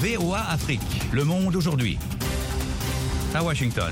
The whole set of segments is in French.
VOA Afrique, le monde aujourd'hui. À Washington.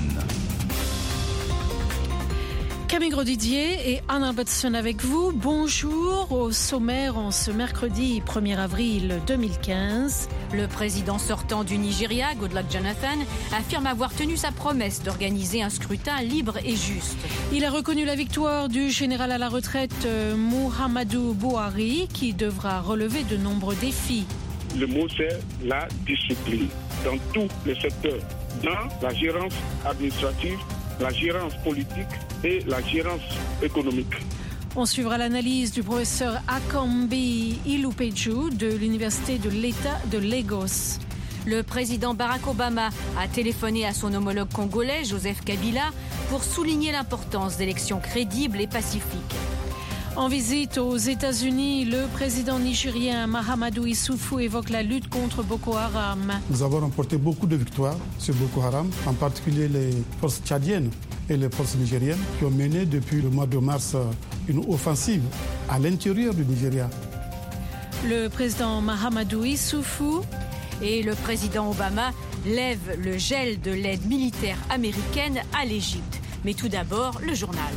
Camille Grosdidier et Anna Batson avec vous. Bonjour. Au sommaire en ce mercredi 1er avril 2015. Le président sortant du Nigeria, Goodluck Jonathan, affirme avoir tenu sa promesse d'organiser un scrutin libre et juste. Il a reconnu la victoire du général à la retraite Muhammadu Buhari qui devra relever de nombreux défis. Le mot c'est la discipline dans tous les secteurs, dans la gérance administrative, la gérance politique et la gérance économique. On suivra l'analyse du professeur Akambi Ilupeju de l'Université de l'État de Lagos. Le président Barack Obama a téléphoné à son homologue congolais, Joseph Kabila, pour souligner l'importance d'élections crédibles et pacifiques. En visite aux États-Unis, le président nigérien Mahamadou Issoufou évoque la lutte contre Boko Haram. Nous avons remporté beaucoup de victoires sur Boko Haram, en particulier les forces tchadiennes et les forces nigériennes qui ont mené depuis le mois de mars une offensive à l'intérieur du Nigeria. Le président Mahamadou Issoufou et le président Obama lèvent le gel de l'aide militaire américaine à l'Égypte. Mais tout d'abord, le journal.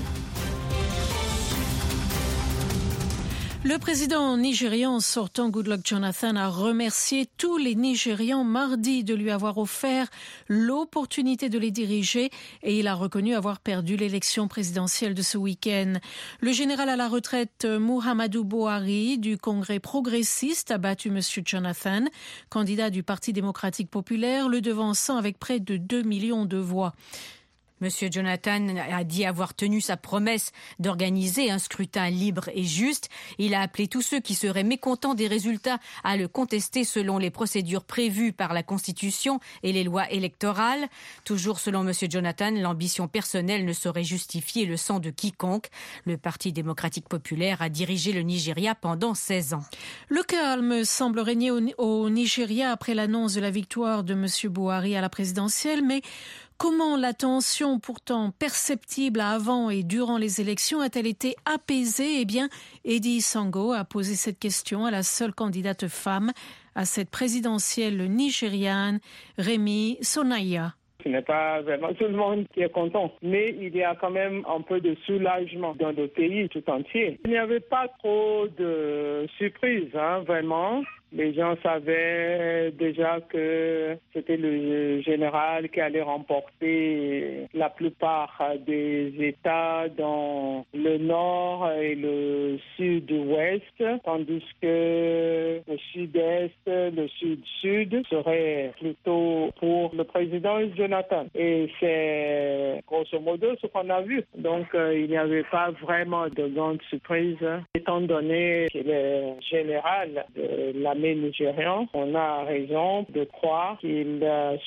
Le président nigérian sortant Goodluck Jonathan a remercié tous les Nigérians mardi de lui avoir offert l'opportunité de les diriger et il a reconnu avoir perdu l'élection présidentielle de ce week-end. Le général à la retraite Muhammadu Buhari du Congrès progressiste a battu M. Jonathan, candidat du Parti démocratique populaire, le devançant avec près de 2 millions de voix. Monsieur Jonathan a dit avoir tenu sa promesse d'organiser un scrutin libre et juste. Il a appelé tous ceux qui seraient mécontents des résultats à le contester selon les procédures prévues par la Constitution et les lois électorales. Toujours selon Monsieur Jonathan, l'ambition personnelle ne saurait justifier le sang de quiconque. Le Parti démocratique populaire a dirigé le Nigeria pendant 16 ans. Le calme semble régner au Nigeria après l'annonce de la victoire de Monsieur Buhari à la présidentielle, mais comment la tension pourtant perceptible avant et durant les élections a-t-elle été apaisée ? Eh bien, Eddie Sango a posé cette question à la seule candidate femme à cette présidentielle nigériane, Remi Sonaya. Ce n'est pas vraiment tout le monde qui est content, mais il y a quand même un peu de soulagement dans le pays tout entier. Il n'y avait pas trop de surprises, vraiment. Les gens savaient déjà que c'était le général qui allait remporter la plupart des États dans le nord et le sud-ouest, tandis que le sud-est, le sud-sud serait plutôt pour le président Jonathan. Et c'est grosso modo ce qu'on a vu. Donc il n'y avait pas vraiment de grande surprise, étant donné qu'il est général de l'armée nigérian. On a raison de croire qu'il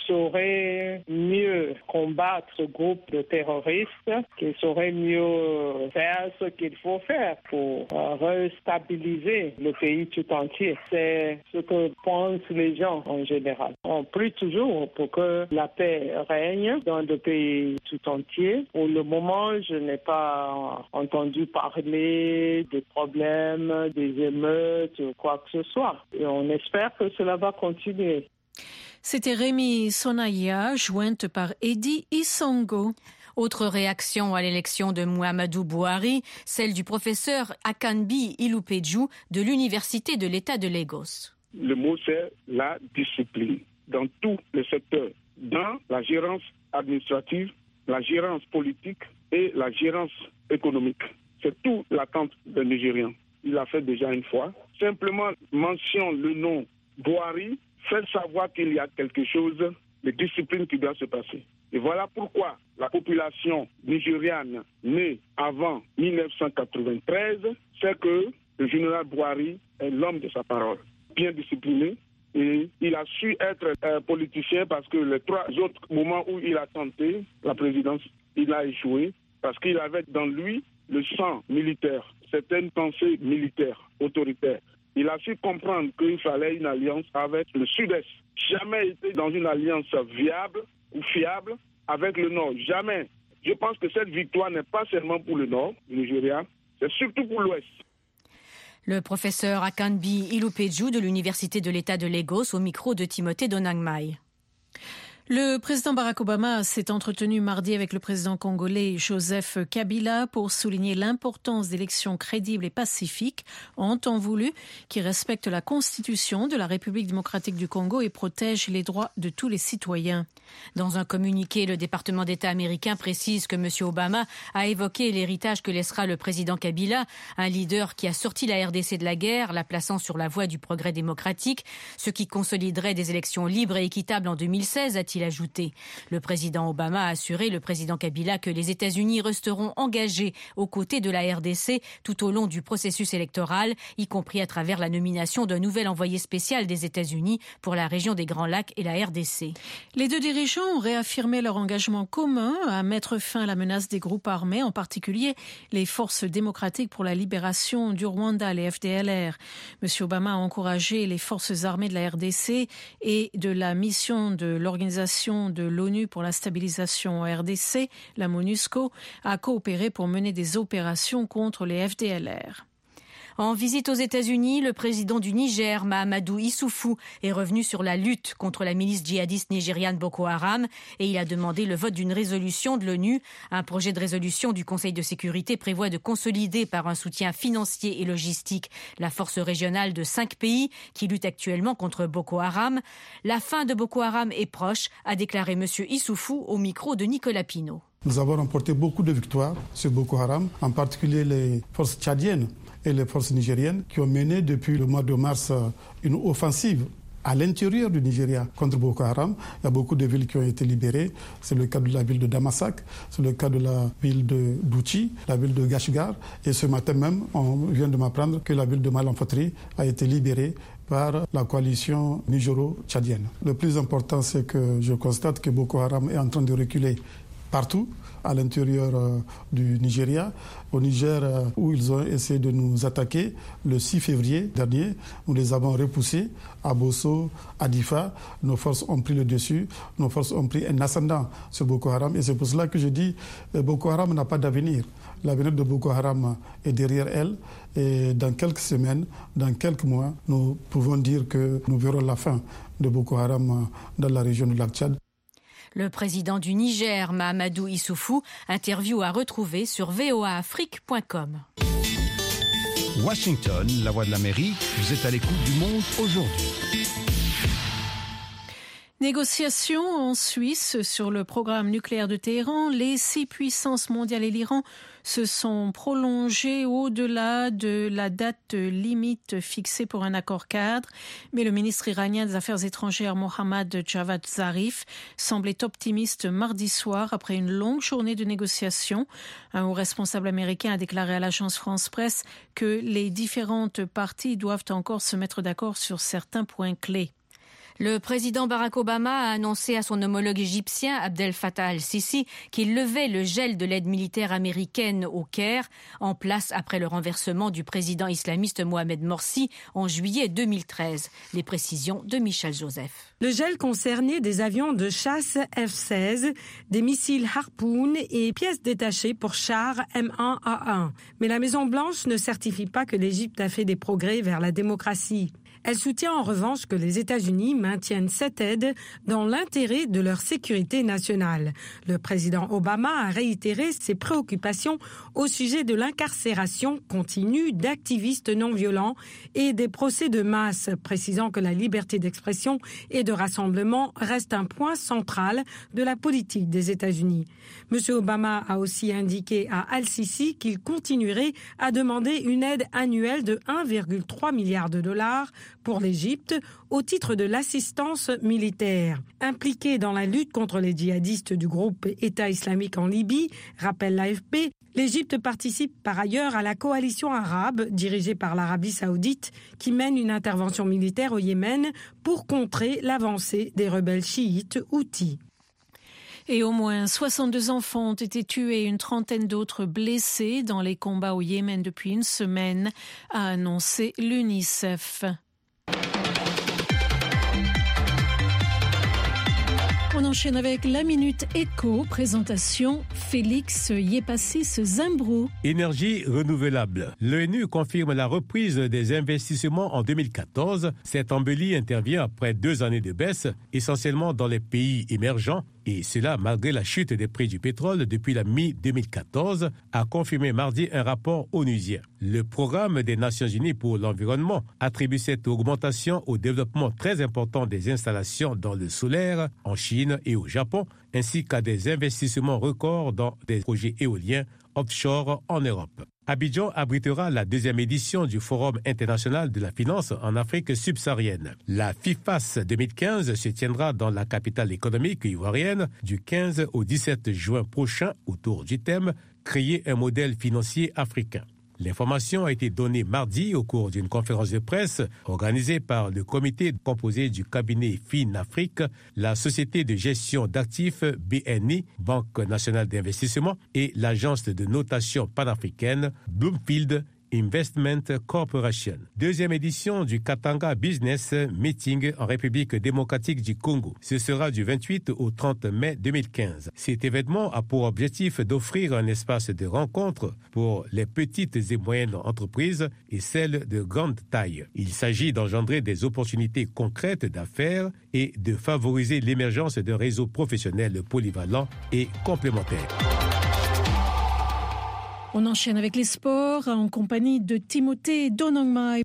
saurait mieux combattre ce groupe de terroristes, qu'il saurait mieux faire ce qu'il faut faire pour restabiliser le pays tout entier. C'est ce que pensent les gens en général. On prie toujours pour que la paix règne dans le pays tout entier. Pour le moment, je n'ai pas entendu parler des problèmes, des émeutes ou quoi que ce soit. Et on espère que cela va continuer. C'était Remi Sonaya, jointe par Eddie Isongo. Autre réaction à l'élection de Muhammadu Buhari, celle du professeur Akambi Ilupeju de l'Université de l'État de Lagos. Le mot c'est la discipline dans tous les secteurs, dans la gérance administrative, la gérance politique et la gérance économique. C'est tout l'attente des Nigériens. Il l'a fait déjà une fois. Simplement mentionne le nom Buhari, fait savoir qu'il y a quelque chose de discipline qui doit se passer. Et voilà pourquoi la population nigériane née avant 1993 sait que le général Buhari est l'homme de sa parole, bien discipliné. Et il a su être politicien parce que les 3 autres moments où il a tenté la présidence, il a échoué parce qu'il avait dans lui le sang militaire, certaines pensées militaires, autoritaires. Il a su comprendre qu'il fallait une alliance avec le Sud-Est. Jamais été dans une alliance viable ou fiable avec le Nord. Jamais. Je pense que cette victoire n'est pas seulement pour le Nord du Nigeria, c'est surtout pour l'Ouest. Le professeur Akanbi Ilupeju de l'Université de l'État de Lagos au micro de Timothée Donangmai. Le président Barack Obama s'est entretenu mardi avec le président congolais Joseph Kabila pour souligner l'importance d'élections crédibles et pacifiques en temps voulu qui respectent la constitution de la République démocratique du Congo et protègent les droits de tous les citoyens. Dans un communiqué, le département d'État américain précise que M. Obama a évoqué l'héritage que laissera le président Kabila, un leader qui a sorti la RDC de la guerre, la plaçant sur la voie du progrès démocratique, ce qui consoliderait des élections libres et équitables en 2016, a-t-il ajouté. Le président Obama a assuré le président Kabila que les États-Unis resteront engagés aux côtés de la RDC tout au long du processus électoral, y compris à travers la nomination d'un nouvel envoyé spécial des États-Unis pour la région des Grands Lacs et la RDC. Les deux dirigeants ont réaffirmé leur engagement commun à mettre fin à la menace des groupes armés, en particulier les forces démocratiques pour la libération du Rwanda, les FDLR. M. Obama a encouragé les forces armées de la RDC et de la mission de l'Organisation de l'ONU pour la stabilisation en RDC, la MONUSCO, à coopérer pour mener des opérations contre les FDLR. En visite aux États-Unis, le président du Niger, Mahamadou Issoufou, est revenu sur la lutte contre la milice djihadiste nigériane Boko Haram et il a demandé le vote d'une résolution de l'ONU. Un projet de résolution du Conseil de sécurité prévoit de consolider par un soutien financier et logistique la force régionale de 5 pays qui luttent actuellement contre Boko Haram. La fin de Boko Haram est proche, a déclaré M. Issoufou au micro de Nicolas Pinault. Nous avons remporté beaucoup de victoires sur Boko Haram, en particulier les forces tchadiennes et les forces nigériennes qui ont mené depuis le mois de mars une offensive à l'intérieur du Nigeria contre Boko Haram. Il y a beaucoup de villes qui ont été libérées. C'est le cas de la ville de Damasak, c'est le cas de la ville de Douchi, la ville de Gashgar. Et ce matin même, on vient de m'apprendre que la ville de Malamfotri a été libérée par la coalition nigéro-tchadienne. Le plus important, c'est que je constate que Boko Haram est en train de reculer partout à l'intérieur du Nigeria. Au Niger, où ils ont essayé de nous attaquer le 6 février dernier, nous les avons repoussés à Bosso, à Difa. Nos forces ont pris le dessus, nos forces ont pris un ascendant sur Boko Haram. Et c'est pour cela que je dis Boko Haram n'a pas d'avenir. L'avenir de Boko Haram est derrière elle. Et dans quelques semaines, dans quelques mois, nous pouvons dire que nous verrons la fin de Boko Haram dans la région du lac Tchad. Le président du Niger, Mahamadou Issoufou, interview à retrouver sur voaafrique.com. Washington, la voix de l'Amérique, vous êtes à l'écoute du Monde aujourd'hui. Négociations en Suisse sur le programme nucléaire de Téhéran. Les 6 puissances mondiales et l'Iran se sont prolongées au-delà de la date limite fixée pour un accord cadre. Mais le ministre iranien des Affaires étrangères, Mohammad Javad Zarif, semblait optimiste mardi soir après une longue journée de négociations. Un haut responsable américain a déclaré à l'agence France Presse que les différentes parties doivent encore se mettre d'accord sur certains points clés. Le président Barack Obama a annoncé à son homologue égyptien Abdel Fattah al-Sisi qu'il levait le gel de l'aide militaire américaine au Caire, en place après le renversement du président islamiste Mohamed Morsi en juillet 2013. Les précisions de Michel Joseph. Le gel concernait des avions de chasse F-16, des missiles Harpoon et pièces détachées pour chars M1A1. Mais la Maison-Blanche ne certifie pas que l'Égypte a fait des progrès vers la démocratie. Elle soutient en revanche que les États-Unis maintiennent cette aide dans l'intérêt de leur sécurité nationale. Le président Obama a réitéré ses préoccupations au sujet de l'incarcération continue d'activistes non violents et des procès de masse, précisant que la liberté d'expression et de rassemblement reste un point central de la politique des États-Unis. M. Obama a aussi indiqué à al-Sisi qu'il continuerait à demander une aide annuelle de 1,3 milliard de dollars pour l'Égypte au titre de l'assistance militaire. Impliquée dans la lutte contre les djihadistes du groupe État islamique en Libye, rappelle l'AFP, l'Égypte participe par ailleurs à la coalition arabe dirigée par l'Arabie saoudite qui mène une intervention militaire au Yémen pour contrer l'avancée des rebelles chiites houthis. Et au moins 62 enfants ont été tués et une trentaine d'autres blessés dans les combats au Yémen depuis une semaine, a annoncé l'UNICEF. On enchaîne avec la Minute Éco, présentation Félix Yepassis Zimbrou. Énergie renouvelable. L'ONU confirme la reprise des investissements en 2014. Cette embellie intervient après 2 années de baisse, essentiellement dans les pays émergents, et cela malgré la chute des prix du pétrole depuis la mi-2014, a confirmé mardi un rapport onusien. Le programme des Nations Unies pour l'environnement attribue cette augmentation au développement très important des installations dans le solaire en Chine et au Japon, ainsi qu'à des investissements records dans des projets éoliens offshore en Europe. Abidjan abritera la 2e édition du Forum international de la finance en Afrique subsaharienne. La FIFAS 2015 se tiendra dans la capitale économique ivoirienne du 15 au 17 juin prochain autour du thème « Créer un modèle financier africain ». L'information a été donnée mardi au cours d'une conférence de presse organisée par le comité composé du cabinet FinAfrique, la société de gestion d'actifs BNI, Banque nationale d'investissement, et l'agence de notation panafricaine Bloomfield Investment Corporation. 2e édition du Katanga Business Meeting en République démocratique du Congo. Ce sera du 28 au 30 mai 2015. Cet événement a pour objectif d'offrir un espace de rencontre pour les petites et moyennes entreprises et celles de grande taille. Il s'agit d'engendrer des opportunités concrètes d'affaires et de favoriser l'émergence d'un réseau professionnel polyvalent et complémentaire. On enchaîne avec les sports en compagnie de Timothée Donongmai.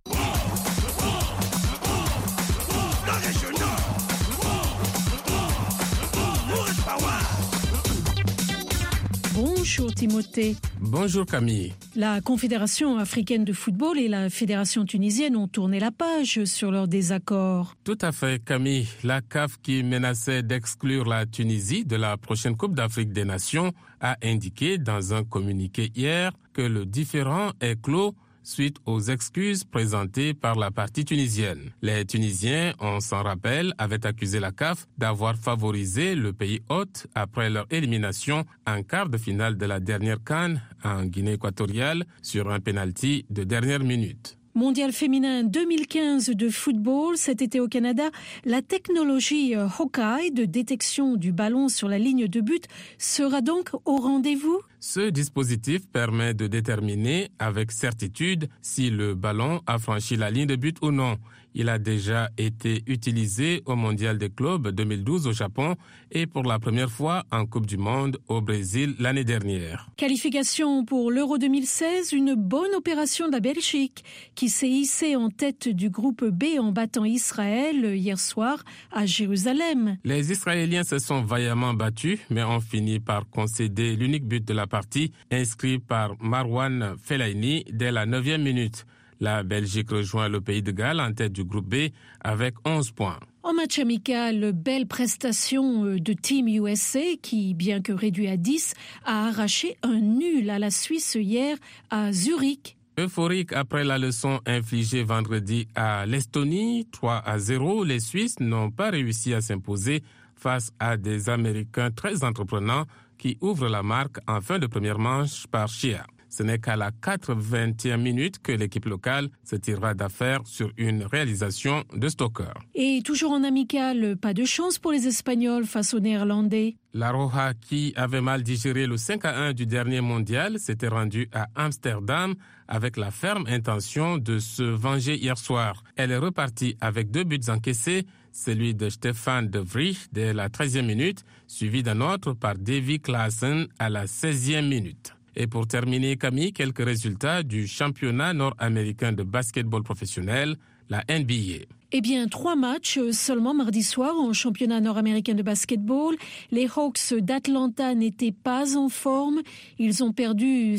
Bonjour Timothée. Bonjour Camille. La Confédération africaine de football et la Fédération tunisienne ont tourné la page sur leur désaccord. Tout à fait Camille. La CAF qui menaçait d'exclure la Tunisie de la prochaine Coupe d'Afrique des Nations a indiqué dans un communiqué hier que le différend est clos suite aux excuses présentées par la partie tunisienne. Les Tunisiens, on s'en rappelle, avaient accusé la CAF d'avoir favorisé le pays hôte après leur élimination en quart de finale de la dernière CAN en Guinée équatoriale sur un pénalty de dernière minute. Mondial féminin 2015 de football, cet été au Canada, la technologie Hawkeye de détection du ballon sur la ligne de but sera donc au rendez-vous ? Ce dispositif permet de déterminer avec certitude si le ballon a franchi la ligne de but ou non. Il a déjà été utilisé au Mondial des clubs 2012 au Japon et pour la première fois en Coupe du Monde au Brésil l'année dernière. Qualification pour l'Euro 2016, une bonne opération de la Belgique qui s'est hissée en tête du groupe B en battant Israël hier soir à Jérusalem. Les Israéliens se sont vaillamment battus mais ont fini par concéder l'unique but de la partie inscrit par Marwan Fellaini dès la 9e minute. La Belgique rejoint le pays de Galles en tête du groupe B avec 11 points. En match amical, belle prestation de Team USA qui, bien que réduit à 10, a arraché un nul à la Suisse hier à Zurich. Euphorique après la leçon infligée vendredi à l'Estonie, 3-0, les Suisses n'ont pas réussi à s'imposer face à des Américains très entreprenants qui ouvrent la marque en fin de première manche par Chia. Ce n'est qu'à la 81e minute que l'équipe locale se tirera d'affaire sur une réalisation de Stoker. Et toujours en amical, pas de chance pour les Espagnols face aux Néerlandais. La Roja, qui avait mal digéré le 5-1 du dernier mondial, s'était rendue à Amsterdam avec la ferme intention de se venger hier soir. Elle est repartie avec 2 buts encaissés, celui de Stefan de Vrij dès la 13e minute, suivi d'un autre par Davy Klaassen à la 16e minute. Et pour terminer, Camille, quelques résultats du championnat nord-américain de basketball professionnel, la NBA. Eh bien, 3 matchs seulement mardi soir en championnat nord-américain de basketball. Les Hawks d'Atlanta n'étaient pas en forme. Ils ont perdu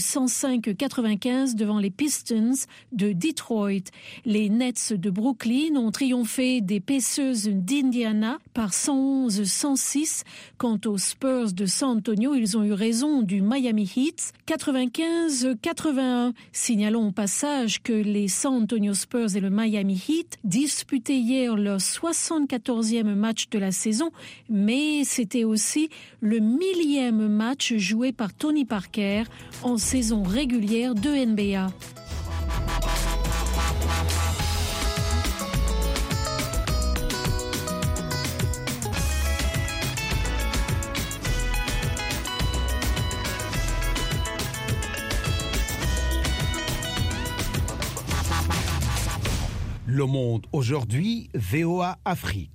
105-95 devant les Pistons de Detroit. Les Nets de Brooklyn ont triomphé des Pacers d'Indiana par 111-106. Quant aux Spurs de San Antonio, ils ont eu raison du Miami Heat, 95-81. Signalons au passage que les San Antonio Spurs et le Miami Heat disputaient hier leur 74e match de la saison, mais c'était aussi le 1000e match joué par Tony Parker en saison régulière de NBA. Le Monde aujourd'hui, VOA Afrique.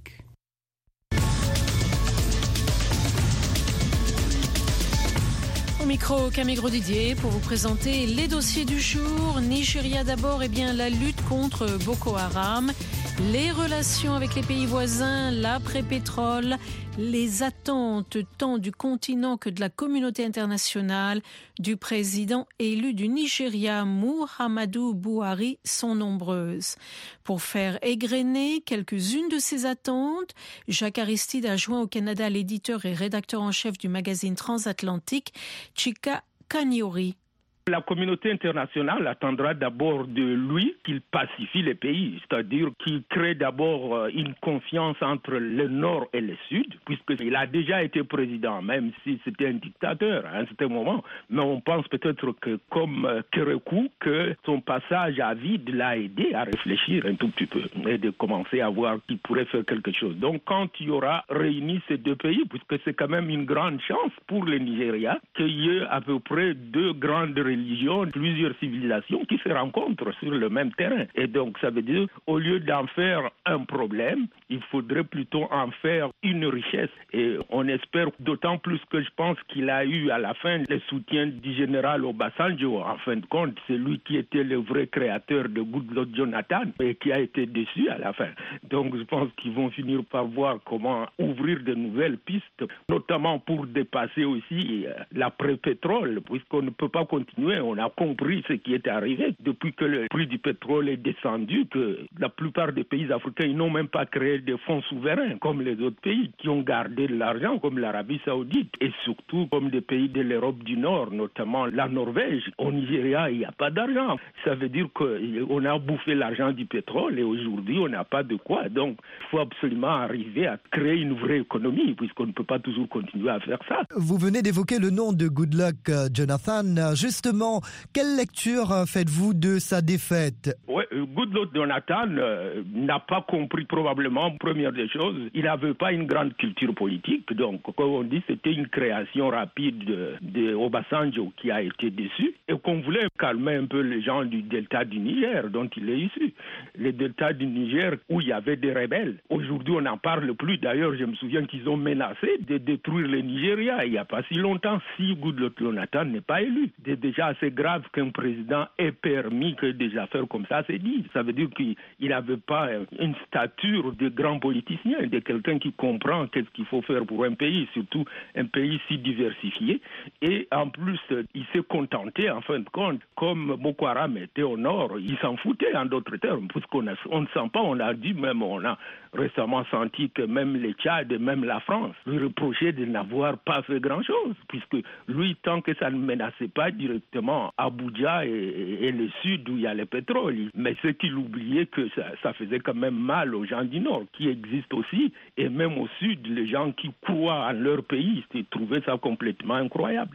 Au micro, Camille Grosdidier pour vous présenter les dossiers du jour. Nigeria d'abord, la lutte contre Boko Haram, les relations avec les pays voisins, l'après-pétrole, les attentes tant du continent que de la communauté internationale du président élu du Nigeria, Muhammadu Buhari, sont nombreuses. Pour faire égrener quelques-unes de ces attentes, Jacques Aristide a joint au Canada l'éditeur et rédacteur en chef du magazine transatlantique, Chika Kanyori. La communauté internationale attendra d'abord de lui qu'il pacifie les pays, c'est-à-dire qu'il crée d'abord une confiance entre le Nord et le Sud, puisqu'il a déjà été président, même si c'était un dictateur à un certain moment. Mais on pense peut-être que, comme Kérékou, que son passage à vide l'a aidé à réfléchir un tout petit peu et de commencer à voir qu'il pourrait faire quelque chose. Donc quand il y aura réuni ces deux pays, puisque c'est quand même une grande chance pour le Nigeria, qu'il y ait à peu près deux grandes religions, plusieurs civilisations qui se rencontrent sur le même terrain. Et donc, ça veut dire, au lieu d'en faire un problème, il faudrait plutôt en faire une richesse. Et on espère d'autant plus que je pense qu'il a eu à la fin le soutien du général Obasanjo. En fin de compte, c'est lui qui était le vrai créateur de Goodluck Jonathan et qui a été déçu à la fin. Donc, je pense qu'ils vont finir par voir comment ouvrir de nouvelles pistes, notamment pour dépasser aussi l'après-pétrole, puisqu'on ne peut pas continuer. On a compris ce qui est arrivé depuis que le prix du pétrole est descendu, que la plupart des pays africains ils n'ont même pas créé des fonds souverains comme les autres pays qui ont gardé de l'argent comme l'Arabie Saoudite et surtout comme des pays de l'Europe du Nord, notamment la Norvège. Au Nigeria, il n'y a pas d'argent. Ça veut dire qu'on a bouffé l'argent du pétrole et aujourd'hui on n'a pas de quoi. Donc il faut absolument arriver à créer une vraie économie puisqu'on ne peut pas toujours continuer à faire ça. Vous venez d'évoquer le nom de Goodluck Jonathan. Justement, quelle lecture faites-vous de sa défaite? Oui, Goodluck Jonathan n'a pas compris probablement, première des choses, il n'avait pas une grande culture politique. Donc, comme on dit, c'était une création rapide de Obasanjo qui a été déçu et qu'on voulait calmer un peu les gens du delta du Niger, dont il est issu. Le delta du Niger où il y avait des rebelles. Aujourd'hui, on n'en parle plus. D'ailleurs, je me souviens qu'ils ont menacé de détruire le Nigeria il n'y a pas si longtemps si Goodluck Jonathan n'est pas élu. C'est déjà assez grave qu'un président ait permis que des affaires comme ça se disent. Ça veut dire qu'il n'avait pas une stature de grand politicien, de quelqu'un qui comprend qu'est-ce qu'il faut faire pour un pays, surtout un pays si diversifié. Et en plus, il s'est contenté, en fin de compte, comme Boko Haram était au nord, il s'en foutait en d'autres termes, puisqu'on ne sent pas, on a dit même, on a récemment senti que même les Tchad et même la France lui reprochaient de n'avoir pas fait grand-chose, puisque lui, tant que ça ne menaçait pas directement Abuja et le sud où il y a le pétrole. Mais ce qu'il oubliait que ça faisait quand même mal aux gens du nord, qui existent aussi, et même au sud, les gens qui croient en leur pays, ils trouvaient ça complètement incroyable.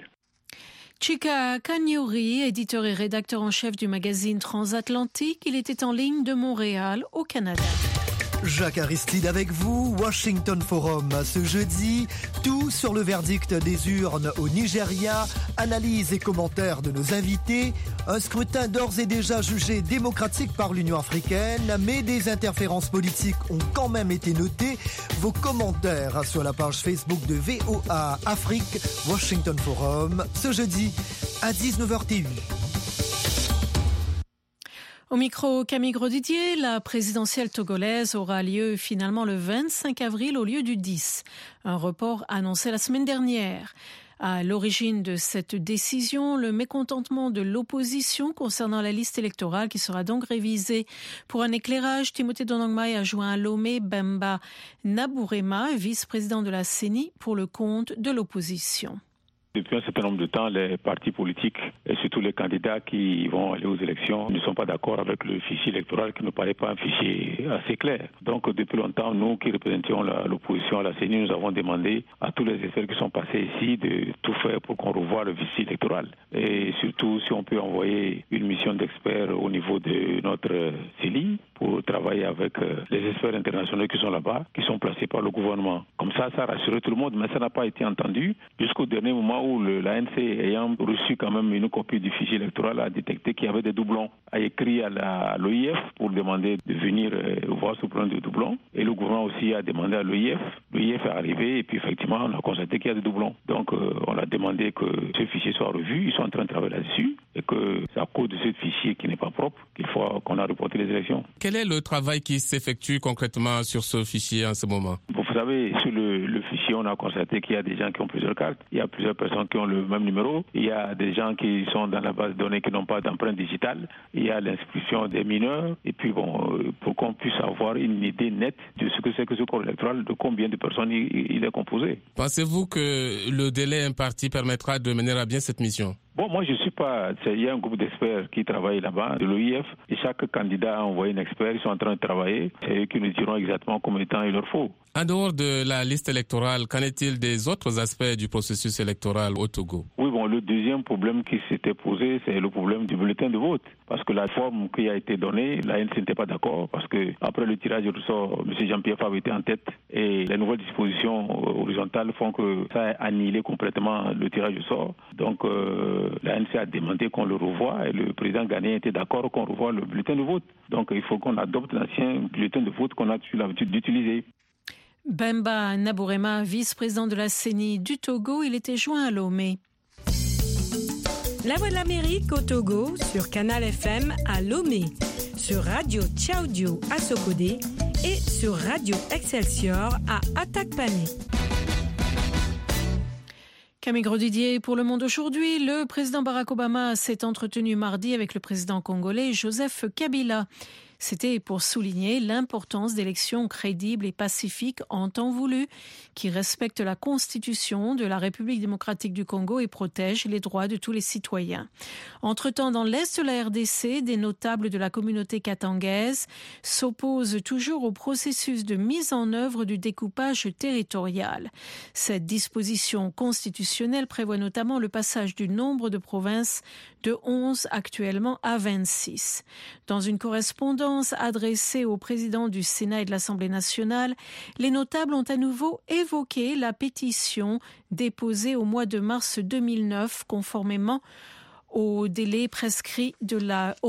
Chika Kanyori, éditeur et rédacteur en chef du magazine Transatlantique, il était en ligne de Montréal, au Canada. Jacques Aristide avec vous, Washington Forum. Ce jeudi, tout sur le verdict des urnes au Nigeria, analyse et commentaires de nos invités, un scrutin d'ores et déjà jugé démocratique par l'Union africaine, mais des interférences politiques ont quand même été notées. Vos commentaires sur la page Facebook de VOA Afrique, Washington Forum, ce jeudi à 19h TU. Au micro, Camille Grosdidier, la présidentielle togolaise aura lieu finalement le 25 avril au lieu du 10. Un report annoncé la semaine dernière. À l'origine de cette décision, le mécontentement de l'opposition concernant la liste électorale qui sera donc révisée. Pour un éclairage, Timothée Donongmaï a joint à Lomé Bemba Nabourema, vice-président de la CENI, pour le compte de l'opposition. Depuis un certain nombre de temps, les partis politiques et surtout les candidats qui vont aller aux élections ne sont pas d'accord avec le fichier électoral qui ne paraît pas un fichier assez clair. Donc depuis longtemps, nous qui représentions l'opposition à la CENI, nous avons demandé à tous les experts qui sont passés ici de tout faire pour qu'on revoie le fichier électoral. Et surtout si on peut envoyer une mission d'experts au niveau de notre CENI pour travailler avec les experts internationaux qui sont là-bas, qui sont placés par le gouvernement. Comme ça a rassuré tout le monde, mais ça n'a pas été entendu jusqu'au dernier moment où l'ANC, ayant reçu quand même une copie du fichier électoral, a détecté qu'il y avait des doublons, a écrit à l'OIF pour demander de venir voir ce problème de doublons. Et le gouvernement aussi a demandé à l'OIF. L'OIF est arrivé et puis effectivement, on a constaté qu'il y a des doublons. Donc, on a demandé que ce fichier soit revu. Ils sont en train de travailler là-dessus et que c'est à cause de ce fichier qui n'est pas propre qu'on a reporté les élections. Quel est le travail qui s'effectue concrètement sur ce fichier en ce moment? Vous savez, sur le fichier, on a constaté qu'il y a des gens qui ont plusieurs cartes, il y a plusieurs personnes qui ont le même numéro, il y a des gens qui sont dans la base de données qui n'ont pas d'empreinte digitale, il y a l'inscription des mineurs, et puis pour qu'on puisse avoir une idée nette de ce que c'est que ce corps électoral, de combien de personnes il est composé. Pensez-vous que le délai imparti permettra de mener à bien cette mission? Bon, moi, je suis pas... Il y a un groupe d'experts qui travaillent là-bas, de l'OIF, et chaque candidat a envoyé un expert, ils sont en train de travailler, c'est eux qui nous diront exactement combien de temps il leur faut. En dehors de la liste électorale, qu'en est-il des autres aspects du processus électoral au Togo? Oui, le deuxième problème qui s'était posé, c'est le problème du bulletin de vote. Parce que la forme qui a été donnée, l'ANC n'était pas d'accord, parce que après le tirage au sort, M. Jean-Pierre Favre était en tête, et les nouvelles dispositions horizontales font que ça a annihilé complètement le tirage au sort. Donc, l'ANC a demandé qu'on le revoie, et le président ghanéen était d'accord qu'on revoie le bulletin de vote. Donc, il faut qu'on adopte l'ancien bulletin de vote qu'on a eu l'habitude d'utiliser. Bemba Nabourema, vice-président de la CENI du Togo, il était joint à Lomé. La Voix de l'Amérique au Togo sur Canal FM à Lomé, sur Radio Tchaoudio à Sokodé et sur Radio Excelsior à Atakpané. Camille Grosdidier pour Le Monde aujourd'hui. Le président Barack Obama s'est entretenu mardi avec le président congolais Joseph Kabila. C'était pour souligner l'importance d'élections crédibles et pacifiques en temps voulu, qui respectent la Constitution de la République démocratique du Congo et protègent les droits de tous les citoyens. Entre-temps, dans l'est de la RDC, des notables de la communauté katangaise s'opposent toujours au processus de mise en œuvre du découpage territorial. Cette disposition constitutionnelle prévoit notamment le passage du nombre de provinces de 11 actuellement à 26. Dans une correspondance adressée au président du Sénat et de l'Assemblée nationale, les notables ont à nouveau évoqué la pétition déposée au mois de mars 2009 conformément au délai prescrit de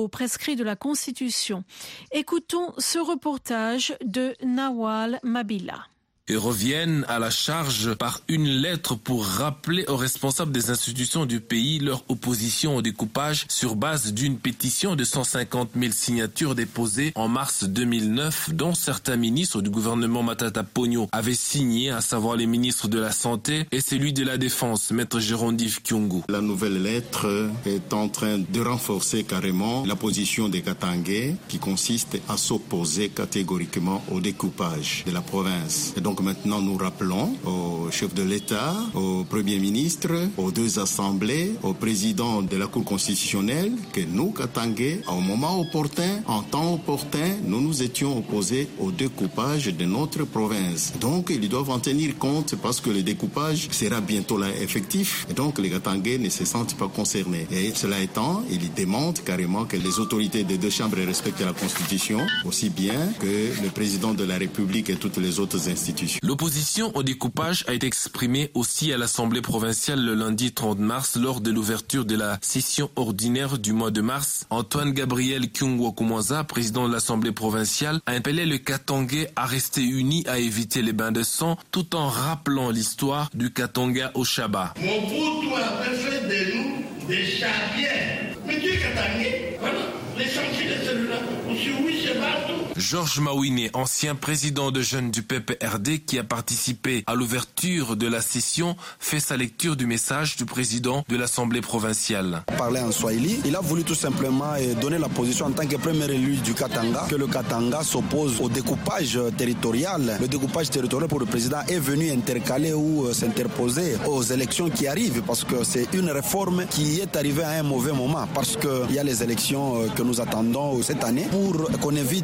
la Constitution. Écoutons ce reportage de Nawal Mabila. Et reviennent à la charge par une lettre pour rappeler aux responsables des institutions du pays leur opposition au découpage sur base d'une pétition de 150 000 signatures déposées en mars 2009, dont certains ministres du gouvernement Matata Ponyo avaient signé, à savoir les ministres de la Santé et celui de la Défense, Maître Gérondif Kyungu. La nouvelle lettre est en train de renforcer carrément la position des Katangais qui consiste à s'opposer catégoriquement au découpage de la province. Et donc maintenant, nous rappelons au chef de l'État, au Premier ministre, aux deux assemblées, au président de la Cour constitutionnelle, que nous, Katangais, au moment opportun, en temps opportun, nous nous étions opposés au découpage de notre province. Donc, ils doivent en tenir compte parce que le découpage sera bientôt là effectif. Et donc, les Katangais ne se sentent pas concernés. Et cela étant, ils demandent carrément que les autorités des deux chambres respectent la Constitution, aussi bien que le président de la République et toutes les autres institutions. L'opposition au découpage a été exprimée aussi à l'Assemblée provinciale le lundi 30 mars lors de l'ouverture de la session ordinaire du mois de mars. Antoine Gabriel Kyungwakumwaza, président de l'Assemblée provinciale, a appelé le Katangais à rester unis, à éviter les bains de sang, tout en rappelant l'histoire du Katanga au Shaba. Mobutu a fait de nous des charrières. Mais tu es Katangais, voilà. Les chantiers de celui-là, oui, c'est partout. Georges Mawine, ancien président de jeunes du PPRD qui a participé à l'ouverture de la session, fait sa lecture du message du président de l'Assemblée provinciale. Parler en Swahili, il a voulu tout simplement donner la position en tant que premier élu du Katanga, que le Katanga s'oppose au découpage territorial. Le découpage territorial pour le président est venu intercaler ou s'interposer aux élections qui arrivent parce que c'est une réforme qui est arrivée à un mauvais moment parce qu'il y a les élections que nous attendons cette année pour qu'on évite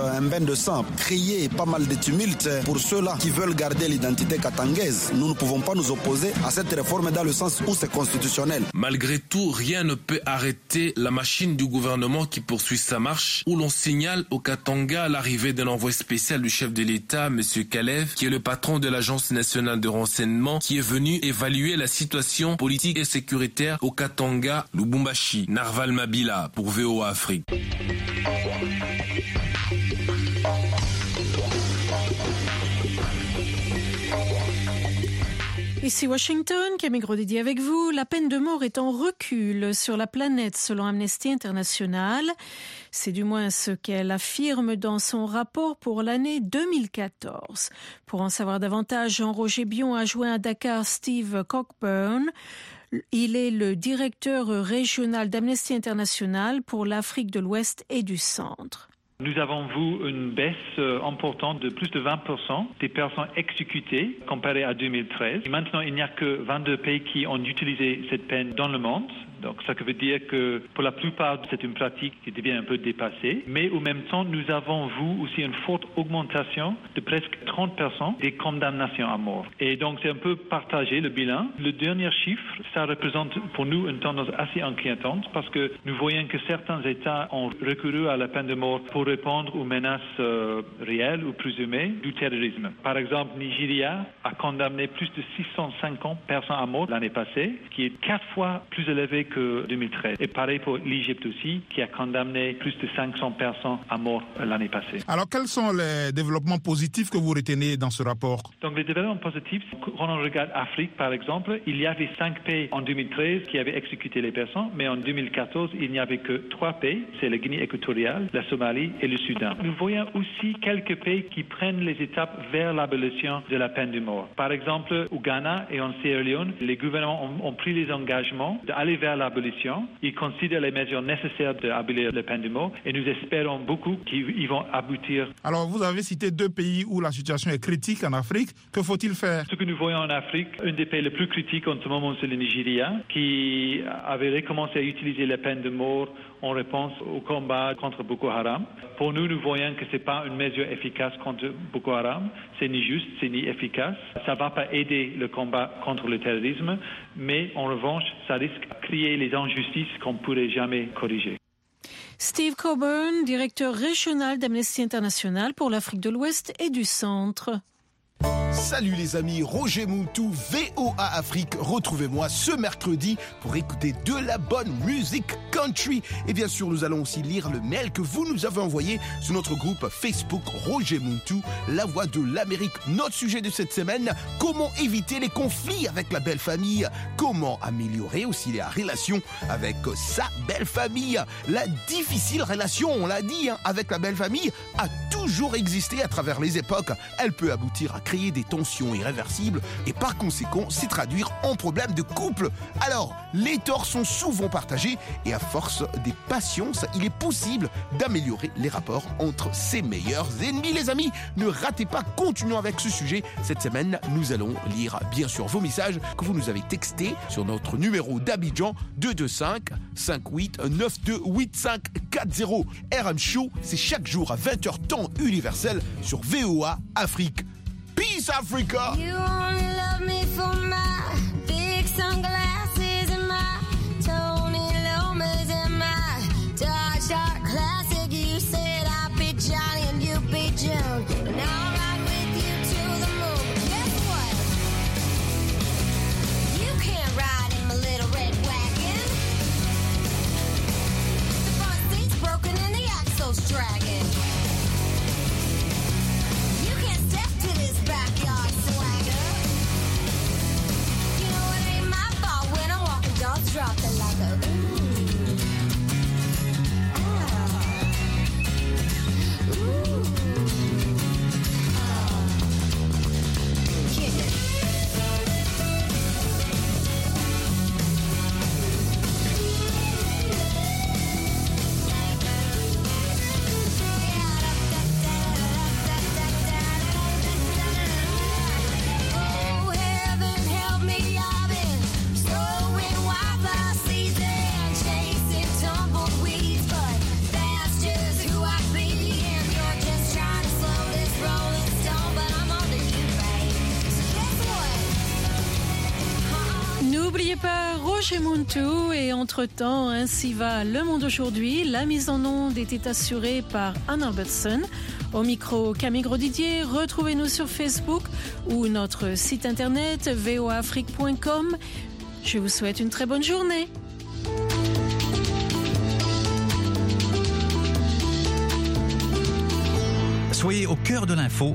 un bain de sang, crier pas mal de tumultes pour ceux-là qui veulent garder l'identité katangaise. Nous ne pouvons pas nous opposer à cette réforme dans le sens où c'est constitutionnel. Malgré tout, rien ne peut arrêter la machine du gouvernement qui poursuit sa marche, où l'on signale au Katanga l'arrivée d'un envoyé spécial du chef de l'État, M. Kalev, qui est le patron de l'Agence nationale de renseignement, qui est venu évaluer la situation politique et sécuritaire au Katanga, Lubumbashi. Narval Mabila pour VOA Afrique. Ici Washington, Camille Gros-Dédier avec vous. La peine de mort est en recul sur la planète selon Amnesty International. C'est du moins ce qu'elle affirme dans son rapport pour l'année 2014. Pour en savoir davantage, Jean-Roger Bion a joint à Dakar Steve Cockburn. Il est le directeur régional d'Amnesty International pour l'Afrique de l'Ouest et du Centre. Nous avons vu une baisse importante de plus de 20% des personnes exécutées comparé à 2013. Et maintenant, il n'y a que 22 pays qui ont utilisé cette peine dans le monde. Donc, ça veut dire que pour la plupart, c'est une pratique qui devient un peu dépassée. Mais au même temps, nous avons vu aussi une forte augmentation de presque 30% des condamnations à mort. Et donc, c'est un peu partagé le bilan. Le dernier chiffre, ça représente pour nous une tendance assez inquiétante parce que nous voyons que certains États ont recouru à la peine de mort pour répondre aux menaces réelles ou présumées du terrorisme. Par exemple, Nigeria a condamné plus de 650 personnes à mort l'année passée, qui est 4 fois plus élevé que 2013. Et pareil pour l'Égypte aussi, qui a condamné plus de 500 personnes à mort l'année passée. Alors, quels sont les développements positifs que vous retenez dans ce rapport? Donc, les développements positifs, quand on regarde l'Afrique, par exemple, il y avait 5 pays en 2013 qui avaient exécuté les personnes, mais en 2014, il n'y avait que 3 pays, c'est la Guinée équatoriale, la Somalie et le Soudan. Nous voyons aussi quelques pays qui prennent les étapes vers l'abolition de la peine de mort. Par exemple, au Ghana et en Sierra Leone, les gouvernements ont pris les engagements d'aller vers l'abolition. Ils considèrent les mesures nécessaires d'abolir la peine de mort et nous espérons beaucoup qu'ils vont aboutir. Alors, vous avez cité 2 pays où la situation est critique en Afrique. Que faut-il faire? Ce que nous voyons en Afrique, un des pays les plus critiques en ce moment, c'est le Nigeria, qui avait recommencé à utiliser la peine de mort en réponse au combat contre Boko Haram. Pour nous, nous voyons que ce n'est pas une mesure efficace contre Boko Haram. C'est ni juste, c'est ni efficace. Ça ne va pas aider le combat contre le terrorisme, mais en revanche, ça risque de créer les injustices qu'on ne pourrait jamais corriger. Steve Cockburn, directeur régional d'Amnesty International pour l'Afrique de l'Ouest et du Centre. Salut les amis, Roger Muntu, VOA Afrique. Retrouvez-moi ce mercredi pour écouter de la bonne musique country. Et bien sûr, nous allons aussi lire le mail que vous nous avez envoyé sur notre groupe Facebook Roger Muntu, la voix de l'Amérique. Notre sujet de cette semaine, comment éviter les conflits avec la belle famille? Comment améliorer aussi la relation avec sa belle famille? La difficile relation, on l'a dit, avec la belle famille a toujours existé à travers les époques. Elle peut aboutir à créer des tensions irréversibles et par conséquent s'y traduire en problème de couple. Alors, les torts sont souvent partagés et à force des patiences, il est possible d'améliorer les rapports entre ses meilleurs ennemis. Les amis, ne ratez pas, continuons avec ce sujet. Cette semaine, nous allons lire bien sûr vos messages que vous nous avez textés sur notre numéro d'Abidjan 225 58 92 85 40. RM Show, c'est chaque jour à 20h temps universel sur VOA Afrique. Peace, Africa! You only love me for my big sunglasses and my Tony Lomas and my dark classic. You said I'd be Johnny and you'd be June. And now I'm right with you to the moon. But guess what? You can't ride in my little red wagon. The front seat's broken and the axle's dragging. Backyard swagger. You know it ain't my fault par Roger Muntu et entre-temps, ainsi va Le Monde aujourd'hui. La mise en onde était assurée par Anne Albertson. Au micro, Camille Grosdidier. Retrouvez-nous sur Facebook ou notre site internet voaafrique.com. Je vous souhaite une très bonne journée. Soyez au cœur de l'info